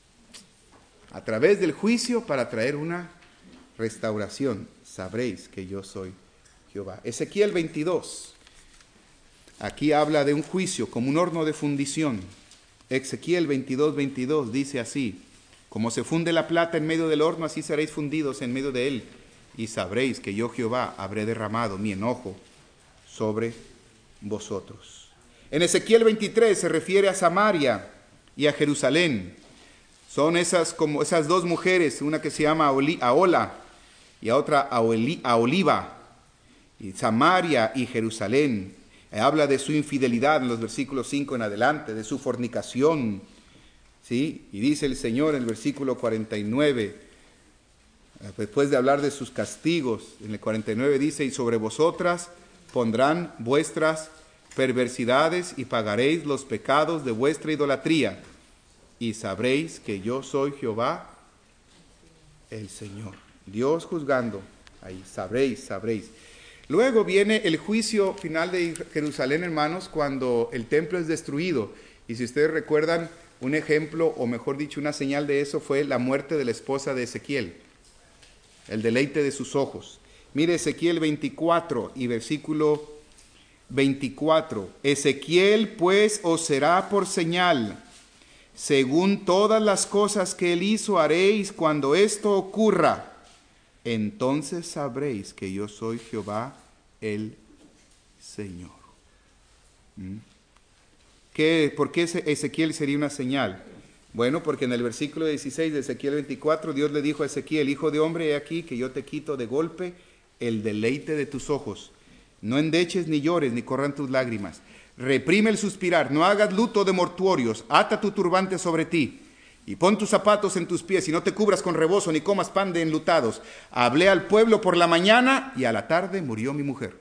Speaker 1: a través del juicio para traer una restauración. Sabréis que yo soy Jehová. Ezequiel 22. Aquí habla de un juicio como un horno de fundición. Ezequiel 22 dice así: como se funde la plata en medio del horno, así seréis fundidos en medio de él, y sabréis que yo Jehová habré derramado mi enojo sobre vosotros. En Ezequiel 23 se refiere a Samaria y a Jerusalén. Son esas dos mujeres, una que se llama Ahola y a otra Aholiba. Y Samaria y Jerusalén. Habla de su infidelidad en los versículos 5 en adelante, de su fornicación. ¿Sí? Y dice el Señor en el versículo 49, después de hablar de sus castigos, en el 49 dice: y sobre vosotras pondrán vuestras perversidades y pagaréis los pecados de vuestra idolatría, y sabréis que yo soy Jehová el Señor. Dios juzgando, ahí sabréis. Luego viene el juicio final de Jerusalén, hermanos, cuando el templo es destruido. Y si ustedes recuerdan, un ejemplo, o mejor dicho, una señal de eso fue la muerte de la esposa de Ezequiel, el deleite de sus ojos. Mire Ezequiel 24 y versículo 24. Ezequiel pues os será por señal, según todas las cosas que él hizo haréis cuando esto ocurra. Entonces sabréis que yo soy Jehová el Señor. ¿Por qué Ezequiel sería una señal? Bueno, porque en el versículo 16 de Ezequiel 24, Dios le dijo a Ezequiel: hijo de hombre, he aquí que yo te quito de golpe el deleite de tus ojos. No endeches ni llores ni corran tus lágrimas. Reprime el suspirar, no hagas luto de mortuorios, ata tu turbante sobre ti y pon tus zapatos en tus pies y no te cubras con rebozo ni comas pan de enlutados. Hablé al pueblo por la mañana y a la tarde murió mi mujer.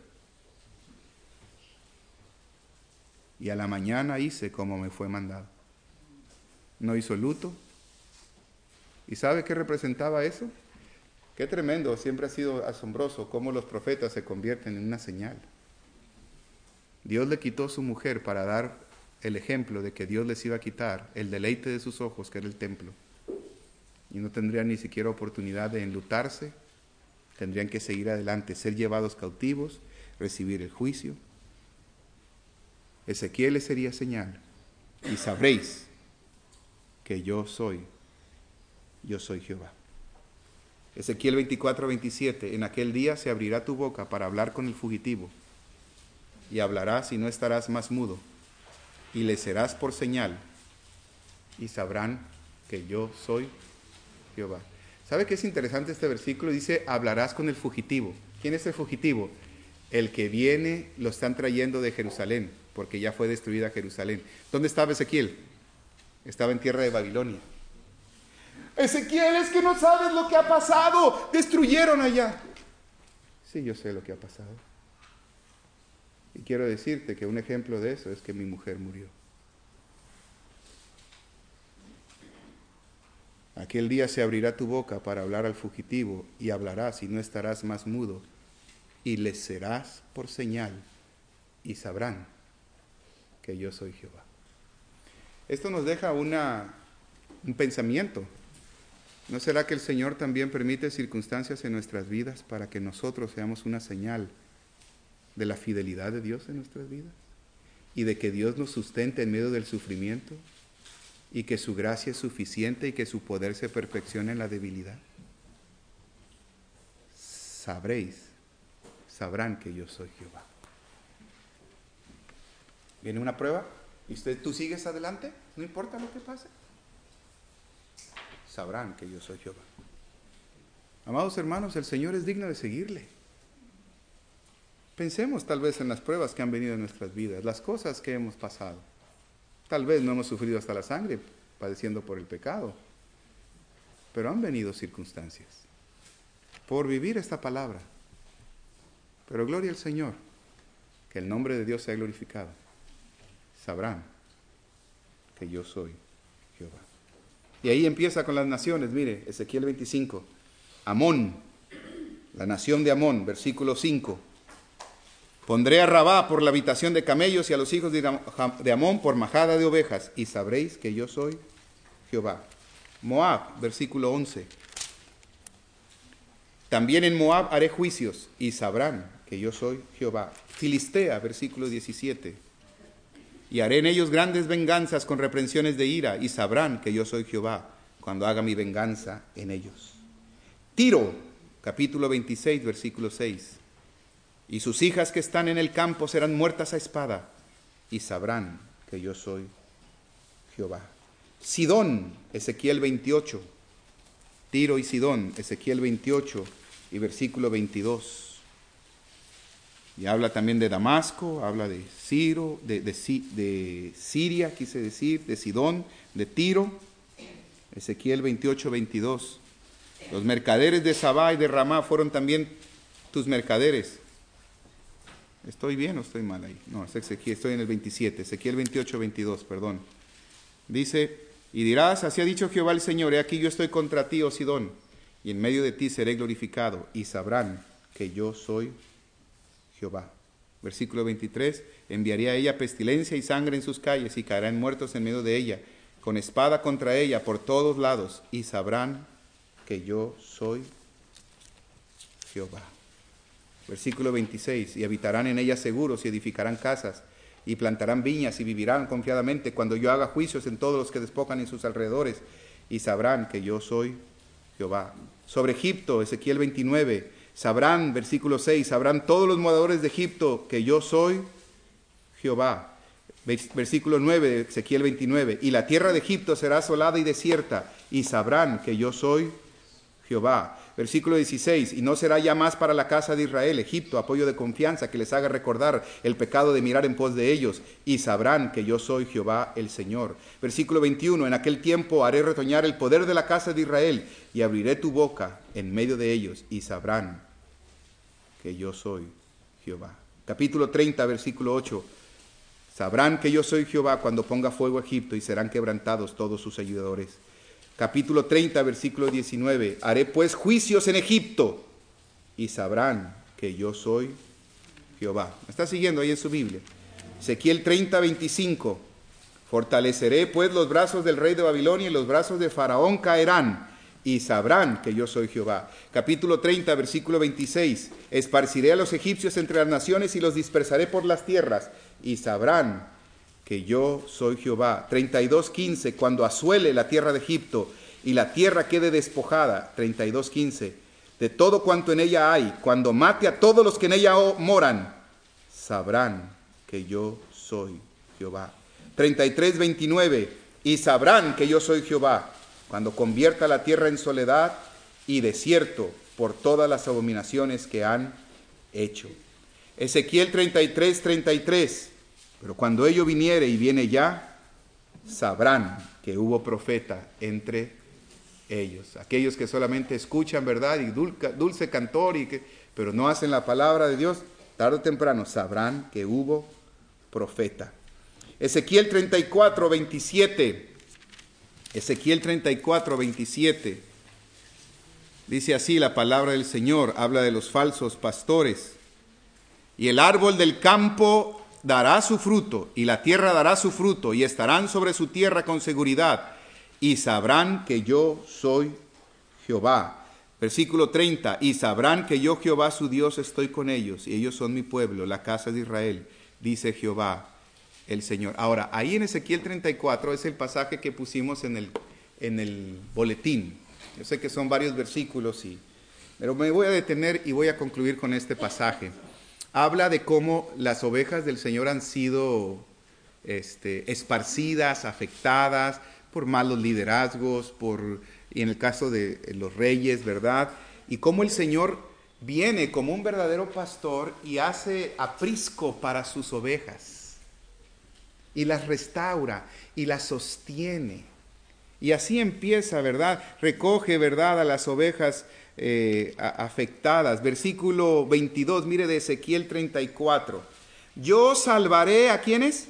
Speaker 1: Y a la mañana hice como me fue mandado. No hizo luto. ¿Y sabe qué representaba eso? Qué tremendo, siempre ha sido asombroso cómo los profetas se convierten en una señal. Dios le quitó su mujer para dar el ejemplo de que Dios les iba a quitar el deleite de sus ojos, que era el templo. Y no tendrían ni siquiera oportunidad de enlutarse, tendrían que seguir adelante, ser llevados cautivos, recibir el juicio. Ezequiel les sería señal, y sabréis que yo soy Jehová. Ezequiel 24:27, en aquel día se abrirá tu boca para hablar con el fugitivo, y hablarás y no estarás más mudo, y le serás por señal, y sabrán que yo soy Jehová. ¿Sabe qué es interesante este versículo? Dice, hablarás con el fugitivo. ¿Quién es el fugitivo? El que viene, lo están trayendo de Jerusalén, porque ya fue destruida Jerusalén. ¿Dónde estaba Ezequiel? Estaba en tierra de Babilonia. Ezequiel, es que no sabes lo que ha pasado, destruyeron allá. Sí, yo sé lo que ha pasado. Y quiero decirte que un ejemplo de eso es que mi mujer murió. Aquel día se abrirá tu boca para hablar al fugitivo, y hablarás y no estarás más mudo, y les serás por señal, y sabrán que yo soy Jehová. Esto nos deja un pensamiento. ¿No será que el Señor también permite circunstancias en nuestras vidas para que nosotros seamos una señal de la fidelidad de Dios en nuestras vidas? Y de que Dios nos sustente en medio del sufrimiento, y que su gracia es suficiente y que su poder se perfecciona en la debilidad. Sabrán que yo soy Jehová. ¿Viene una prueba? ¿Y tú sigues adelante? ¿No importa lo que pase? Sabrán que yo soy Jehová. Amados hermanos, el Señor es digno de seguirle. Pensemos tal vez en las pruebas que han venido en nuestras vidas, las cosas que hemos pasado. Tal vez no hemos sufrido hasta la sangre padeciendo por el pecado, pero han venido circunstancias por vivir esta palabra. Pero gloria al Señor, que el nombre de Dios sea glorificado. Sabrán que yo soy Jehová. Y ahí empieza con las naciones, mire, Ezequiel 25. Amón, la nación de Amón, versículo 5. Pondré a Rabá por la habitación de camellos y a los hijos de Amón por majada de ovejas, y sabréis que yo soy Jehová. Moab, versículo 11. También en Moab haré juicios, y sabrán que yo soy Jehová. Filistea, versículo 17. Y haré en ellos grandes venganzas con reprensiones de ira, y sabrán que yo soy Jehová cuando haga mi venganza en ellos. Tiro, capítulo 26, versículo 6. Y sus hijas que están en el campo serán muertas a espada, y sabrán que yo soy Jehová. Sidón, Ezequiel 28. Tiro y Sidón, Ezequiel 28 y versículo 22. Y habla también de Damasco, habla de Ciro, de Siria, quise decir, de Sidón, de Tiro. Ezequiel 28, 22. Los mercaderes de Sabá y de Ramá fueron también tus mercaderes. ¿Estoy bien o estoy mal ahí? No, es Ezequiel, estoy en el 27, Ezequiel 28, 22, perdón. Dice, y dirás, así ha dicho Jehová el Señor, he aquí yo estoy contra ti, oh Sidón, y en medio de ti seré glorificado, y sabrán que yo soy Jehová. Versículo 23, enviaré a ella pestilencia y sangre en sus calles, y caerán muertos en medio de ella, con espada contra ella por todos lados, y sabrán que yo soy Jehová. Versículo 26, y habitarán en ella seguros y edificarán casas y plantarán viñas y vivirán confiadamente cuando yo haga juicios en todos los que despojan en sus alrededores y sabrán que yo soy Jehová. Sobre Egipto, Ezequiel 29, sabrán, versículo 6, sabrán todos los moradores de Egipto que yo soy Jehová. Versículo 9 de Ezequiel 29, y la tierra de Egipto será asolada y desierta y sabrán que yo soy Jehová. Versículo 16, y no será ya más para la casa de Israel, Egipto, apoyo de confianza que les haga recordar el pecado de mirar en pos de ellos, y sabrán que yo soy Jehová el Señor. Versículo 21, en aquel tiempo haré retoñar el poder de la casa de Israel, y abriré tu boca en medio de ellos, y sabrán que yo soy Jehová. Capítulo 30, versículo 8, sabrán que yo soy Jehová cuando ponga fuego a Egipto, y serán quebrantados todos sus ayudadores. Capítulo 30, versículo 19. Haré pues juicios en Egipto y sabrán que yo soy Jehová. ¿Me está siguiendo ahí en su Biblia? Ezequiel 30, 25. Fortaleceré pues los brazos del rey de Babilonia y los brazos de Faraón caerán y sabrán que yo soy Jehová. Capítulo 30, versículo 26. Esparciré a los egipcios entre las naciones y los dispersaré por las tierras y sabrán que yo soy Jehová. 32:15, cuando asuele la tierra de Egipto y la tierra quede despojada. 32:15, de todo cuanto en ella hay, cuando mate a todos los que en ella moran, sabrán que yo soy Jehová. 33:29, y sabrán que yo soy Jehová, cuando convierta la tierra en soledad y desierto por todas las abominaciones que han hecho. Ezequiel 33:33, pero cuando ello viniere y viene ya, sabrán que hubo profeta entre ellos. Aquellos que solamente escuchan, ¿verdad? Y dulce cantor, pero no hacen la palabra de Dios, tarde o temprano sabrán que hubo profeta. Ezequiel 34:27. Ezequiel 34:27. Dice así la palabra del Señor, habla de los falsos pastores. Y el árbol del campo dará su fruto, y la tierra dará su fruto, y estarán sobre su tierra con seguridad, y sabrán que yo soy Jehová. Versículo 30, y sabrán que yo Jehová su Dios estoy con ellos, y ellos son mi pueblo, la casa de Israel, dice Jehová el Señor. Ahora, ahí en Ezequiel 34 es el pasaje que pusimos en el boletín. Yo sé que son varios versículos, pero me voy a detener y voy a concluir con este pasaje. Habla de cómo las ovejas del Señor han sido esparcidas, afectadas por malos liderazgos, y en el caso de los reyes, ¿verdad? Y cómo el Señor viene como un verdadero pastor y hace aprisco para sus ovejas. y las restaura y las sostiene. Y así empieza, ¿verdad? Recoge, ¿verdad?, a las ovejas afectadas. Versículo 22, mire, de Ezequiel 34. Yo salvaré ¿a quiénes?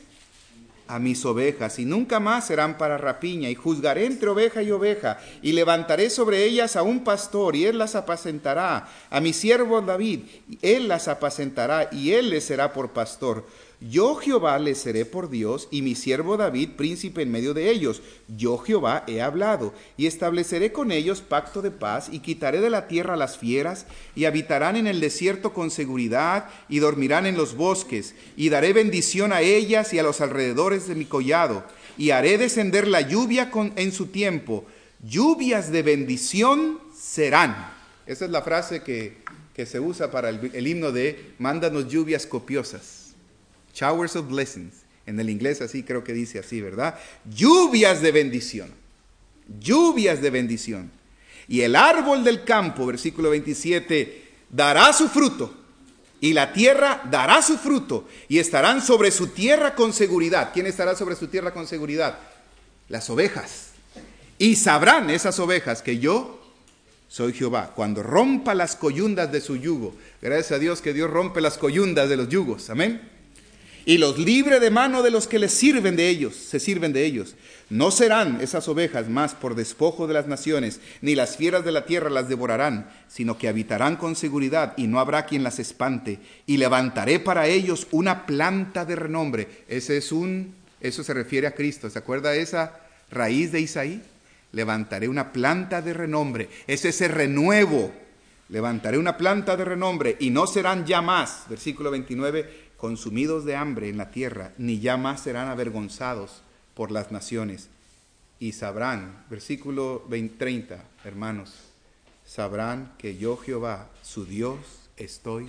Speaker 1: A mis ovejas, y nunca más serán para rapiña, y juzgaré entre oveja y oveja, y levantaré sobre ellas a un pastor, y él las apacentará, a mi siervo David, y él las apacentará, y él les será por pastor. Yo Jehová les seré por Dios, y mi siervo David príncipe en medio de ellos. Yo Jehová he hablado, y estableceré con ellos pacto de paz, y quitaré de la tierra las fieras, y habitarán en el desierto con seguridad, y dormirán en los bosques, y daré bendición a ellas y a los alrededores de mi collado, y haré descender la lluvia en su tiempo. Lluvias de bendición serán. Esa es la frase que se usa para el himno de mándanos lluvias copiosas. Showers of blessings. En el inglés así creo que dice así, ¿verdad? Lluvias de bendición. Lluvias de bendición. Y el árbol del campo, versículo 27, dará su fruto. Y la tierra dará su fruto. Y estarán sobre su tierra con seguridad. ¿Quién estará sobre su tierra con seguridad? Las ovejas. Y sabrán esas ovejas que yo soy Jehová. Cuando rompa las coyundas de su yugo. Gracias a Dios que Dios rompe las coyundas de los yugos. Amén. Y los libre de mano de los que les sirven de ellos, se sirven de ellos. No serán esas ovejas más por despojo de las naciones, ni las fieras de la tierra las devorarán, sino que habitarán con seguridad y no habrá quien las espante. Y levantaré para ellos una planta de renombre. Eso se refiere a Cristo. ¿Se acuerda esa raíz de Isaí? Levantaré una planta de renombre. Es ese renuevo. Levantaré una planta de renombre y no serán ya más, versículo 29, consumidos de hambre en la tierra, ni ya más serán avergonzados por las naciones. Y sabrán, versículo 30, hermanos, sabrán que yo Jehová, su Dios, estoy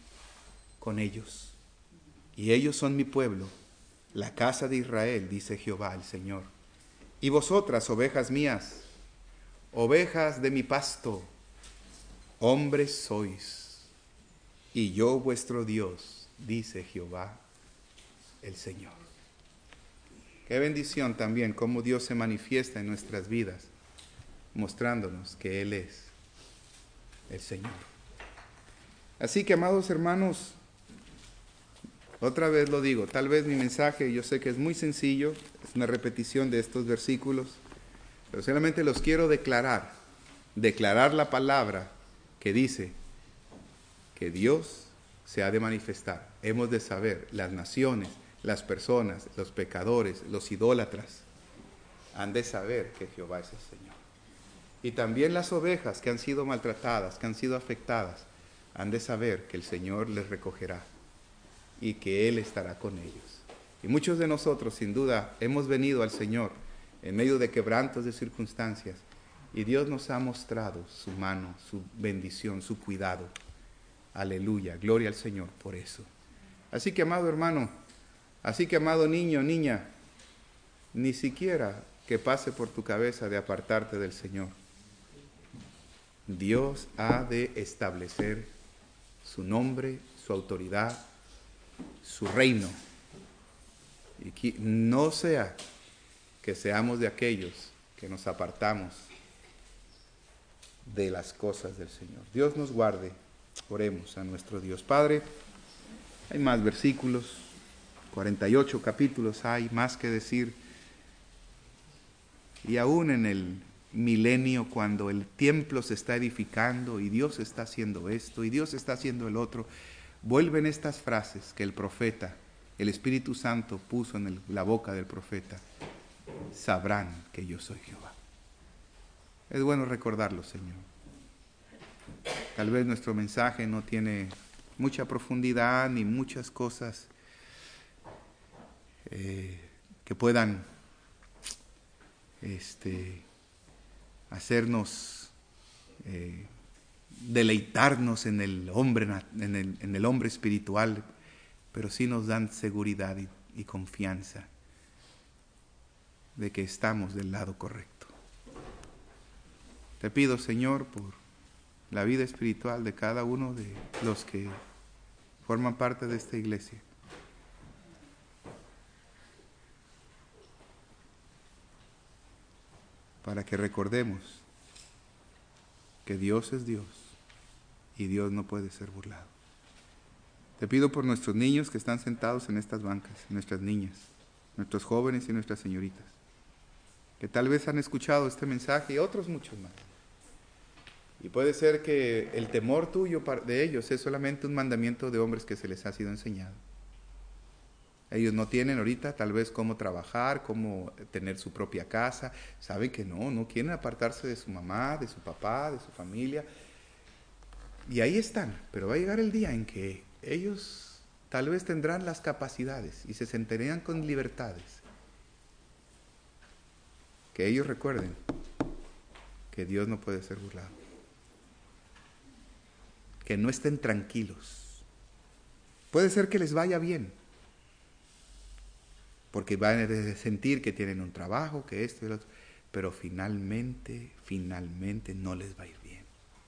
Speaker 1: con ellos. Y ellos son mi pueblo, la casa de Israel, dice Jehová el Señor. Y vosotras, ovejas mías, ovejas de mi pasto, hombres sois, y yo vuestro Dios, dice Jehová el Señor. Qué bendición también cómo Dios se manifiesta en nuestras vidas, mostrándonos que Él es el Señor. Así que, amados hermanos, otra vez lo digo, tal vez mi mensaje, yo sé que es muy sencillo, es una repetición de estos versículos, pero solamente los quiero declarar la palabra que dice que Dios se ha de manifestar. Hemos de saber, las naciones, las personas, los pecadores, los idólatras, han de saber que Jehová es el Señor. Y también las ovejas que han sido maltratadas, que han sido afectadas, han de saber que el Señor les recogerá y que Él estará con ellos. Y muchos de nosotros, sin duda, hemos venido al Señor en medio de quebrantos de circunstancias, y Dios nos ha mostrado su mano, su bendición, su cuidado. Aleluya, gloria al Señor por eso. Así que, amado hermano, así que, amado niño, niña, ni siquiera que pase por tu cabeza de apartarte del Señor. Dios ha de establecer su nombre, su autoridad, su reino. Y que no sea que seamos de aquellos que nos apartamos de las cosas del Señor. Dios nos guarde. Oremos a nuestro Dios. Padre, hay más versículos, 48 capítulos hay, más que decir. Y aún en el milenio, cuando el templo se está edificando y Dios está haciendo esto y Dios está haciendo el otro, vuelven estas frases que el profeta, el Espíritu Santo puso en la boca del profeta. Sabrán que yo soy Jehová. Es bueno recordarlo, Señor. Tal vez nuestro mensaje no tiene mucha profundidad ni muchas cosas que puedan hacernos deleitarnos en el hombre, en el hombre espiritual, pero sí nos dan seguridad y confianza de que estamos del lado correcto. Te pido, Señor, por la vida espiritual de cada uno de los que forman parte de esta iglesia. para que recordemos que Dios es Dios y Dios no puede ser burlado. Te pido por nuestros niños que están sentados en estas bancas, nuestras niñas, nuestros jóvenes y nuestras señoritas, que tal vez han escuchado este mensaje y otros muchos más. Y puede ser que el temor tuyo de ellos es solamente un mandamiento de hombres que se les ha sido enseñado. Ellos no tienen ahorita tal vez cómo trabajar, cómo tener su propia casa. Saben que no quieren apartarse de su mamá, de su papá, de su familia. Y ahí están, pero va a llegar el día en que ellos tal vez tendrán las capacidades y se sentirían con libertades. Que ellos recuerden que Dios no puede ser burlado. Que no estén tranquilos. Puede ser que les vaya bien, porque van a sentir que tienen un trabajo, que esto y lo otro, pero finalmente no les va a ir bien.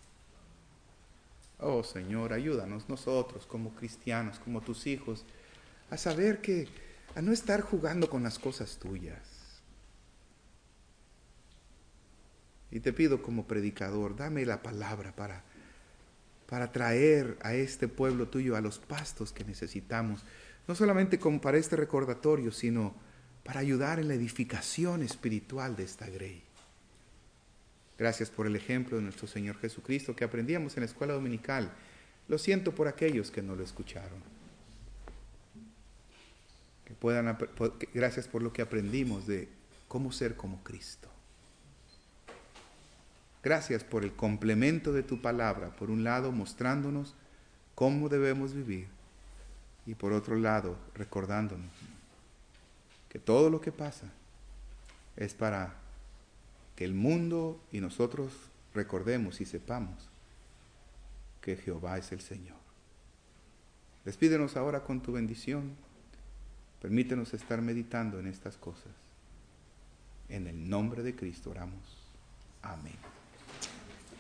Speaker 1: Oh Señor, ayúdanos nosotros como cristianos, como tus hijos, a saber a no estar jugando con las cosas tuyas. Y te pido como predicador, dame la palabra para traer a este pueblo tuyo a los pastos que necesitamos, no solamente como para este recordatorio, sino para ayudar en la edificación espiritual de esta grey. Gracias por el ejemplo de nuestro Señor Jesucristo que aprendíamos en la escuela dominical. Lo siento por aquellos que no lo escucharon. Gracias por lo que aprendimos de cómo ser como Cristo. Gracias por el complemento de tu palabra, por un lado mostrándonos cómo debemos vivir y por otro lado recordándonos que todo lo que pasa es para que el mundo y nosotros recordemos y sepamos que Jehová es el Señor. Despídenos ahora con tu bendición. Permítenos estar meditando en estas cosas. En el nombre de Cristo oramos. Amén.